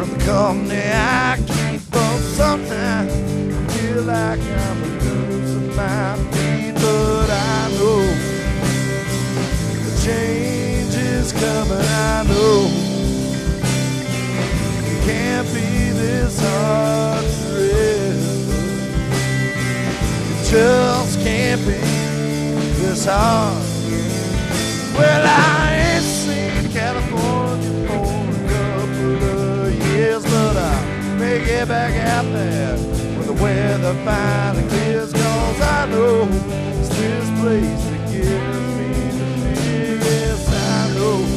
from the company I keep, but sometimes I feel like I'm losing my feet. But I know the change is coming. I know it can't be this hard forever. It just can't be this hard. Well, I ain't seen California for a couple of years, but I may get back out there when the weather finally clears, 'cause I know it's this place that gives me the biggest. I know